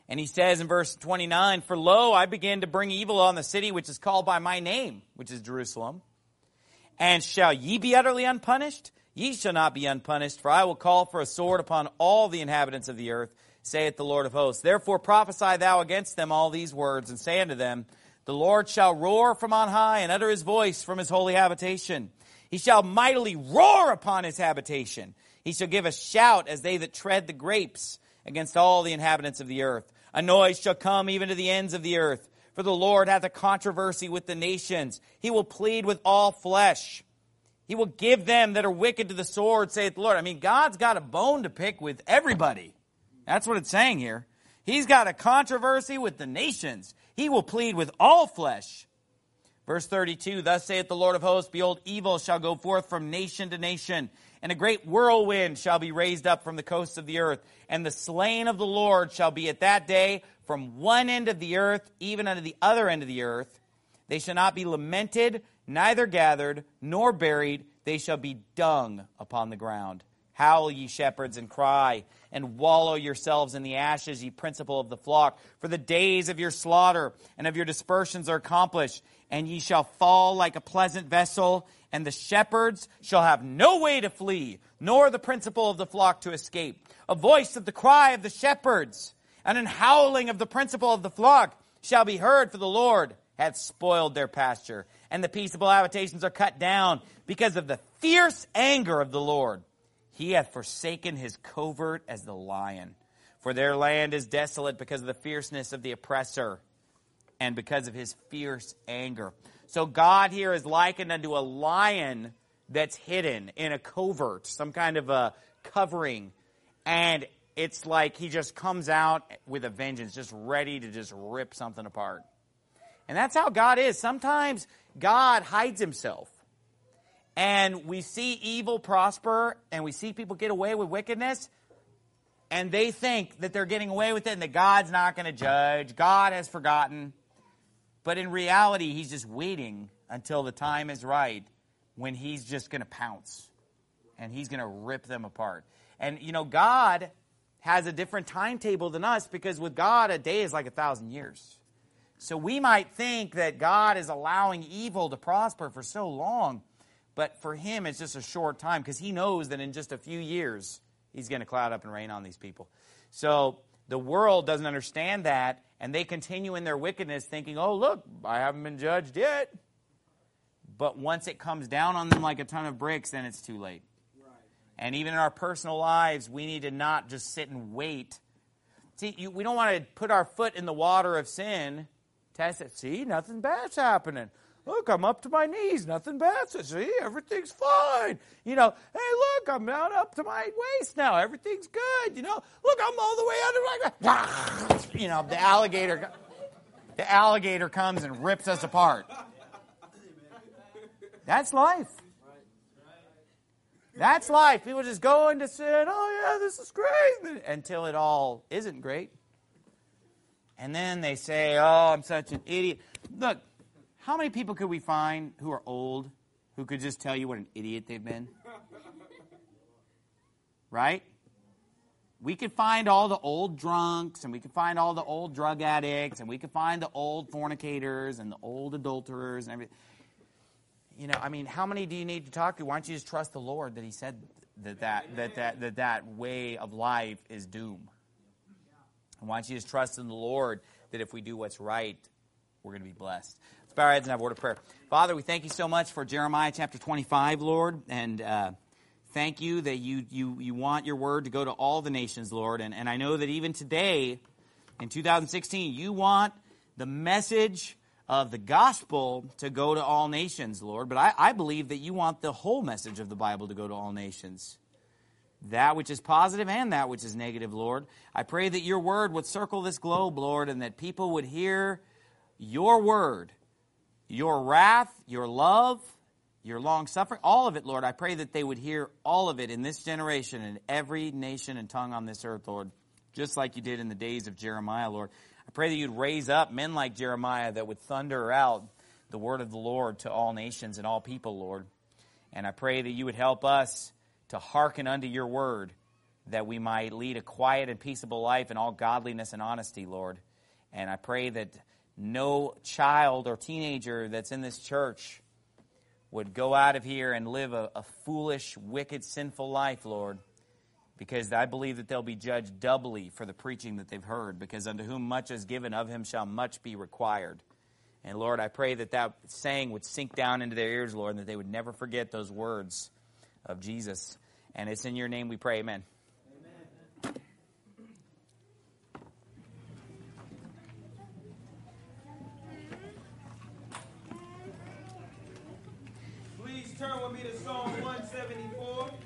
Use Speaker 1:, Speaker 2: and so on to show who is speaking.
Speaker 1: And he says in verse 29, "For lo, I begin to bring evil on the city which is called by my name, which is Jerusalem. And shall ye be utterly unpunished? Ye shall not be unpunished, for I will call for a sword upon all the inhabitants of the earth, saith the Lord of hosts. Therefore prophesy thou against them all these words, and say unto them, the Lord shall roar from on high, and utter his voice from his holy habitation. He shall mightily roar upon his habitation. He shall give a shout as they that tread the grapes against all the inhabitants of the earth. A noise shall come even to the ends of the earth. For the Lord hath a controversy with the nations. He will plead with all flesh. He will give them that are wicked to the sword, saith the Lord." I mean, God's got a bone to pick with everybody. That's what it's saying here. He's got a controversy with the nations. He will plead with all flesh. Verse 32, "Thus saith the Lord of hosts, Behold, evil shall go forth from nation to nation, and a great whirlwind shall be raised up from the coasts of the earth. And the slain of the Lord shall be at that day from one end of the earth even unto the other end of the earth. They shall not be lamented, neither gathered, nor buried. They shall be dung upon the ground. Howl, ye shepherds, and cry, and wallow yourselves in the ashes, ye principal of the flock. For the days of your slaughter and of your dispersions are accomplished, and ye shall fall like a pleasant vessel, and the shepherds shall have no way to flee, nor the principal of the flock to escape. A voice of the cry of the shepherds, and an howling of the principal of the flock shall be heard, for the Lord hath spoiled their pasture, and the peaceable habitations are cut down, because of the fierce anger of the Lord. He hath forsaken his covert as the lion. For their land is desolate because of the fierceness of the oppressor, and because of his fierce anger." So God here is likened unto a lion that's hidden in a covert, some kind of a covering. And it's like he just comes out with a vengeance, just ready to just rip something apart. And that's how God is. Sometimes God hides himself. And we see evil prosper, and we see people get away with wickedness, and they think that they're getting away with it and that God's not going to judge. God has forgotten. But in reality, he's just waiting until the time is right when he's just going to pounce, and he's going to rip them apart. And, you know, God has a different timetable than us, because with God, a day is like 1,000 years. So we might think that God is allowing evil to prosper for so long, but for him, it's just a short time, because he knows that in just a few years, he's going to cloud up and rain on these people. So the world doesn't understand that, and they continue in their wickedness thinking, oh, look, I haven't been judged yet. But once it comes down on them like a ton of bricks, then it's too late. Right. And even in our personal lives, we need to not just sit and wait. See, we don't want to put our foot in the water of sin, test it. See, nothing bad's happening. Look, I'm up to my knees. Nothing bad. See, everything's fine. You know, hey, look, I'm down up to my waist now. Everything's good. You know, look, I'm all the way under my... You know, the alligator comes and rips us apart. That's life. That's life. People just go into sin. Oh, yeah, this is great. Until it all isn't great. And then they say, oh, I'm such an idiot. Look. How many people could we find who are old who could just tell you what an idiot they've been? Right? We could find all the old drunks, and we could find all the old drug addicts, and we could find the old fornicators and the old adulterers and everything. You know, I mean, how many do you need to talk to? Why don't you just trust the Lord that he said that way of life is doom? And why don't you just trust in the Lord that if we do what's right, we're going to be blessed. Let's bow our heads and have a word of prayer. Father, we thank you so much for Jeremiah chapter 25, Lord, and thank you that you want your word to go to all the nations, Lord. And I know that even today, in 2016, you want the message of the gospel to go to all nations, Lord. But I believe that you want the whole message of the Bible to go to all nations. That which is positive and that which is negative, Lord. I pray that your word would circle this globe, Lord, and that people would hear your word, your wrath, your love, your long-suffering, all of it, Lord. I pray that they would hear all of it in this generation and every nation and tongue on this earth, Lord, just like you did in the days of Jeremiah, Lord. I pray that you'd raise up men like Jeremiah that would thunder out the word of the Lord to all nations and all people, Lord. And I pray that you would help us to hearken unto your word that we might lead a quiet and peaceable life in all godliness and honesty, Lord. And I pray that no child or teenager that's in this church would go out of here and live a foolish, wicked, sinful life, Lord, because I believe that they'll be judged doubly for the preaching that they've heard, because unto whom much is given, of him shall much be required. And Lord, I pray that that saying would sink down into their ears, Lord, and that they would never forget those words of Jesus. And it's in your name we pray, amen.
Speaker 2: Amen. Please turn with me to Psalm 174.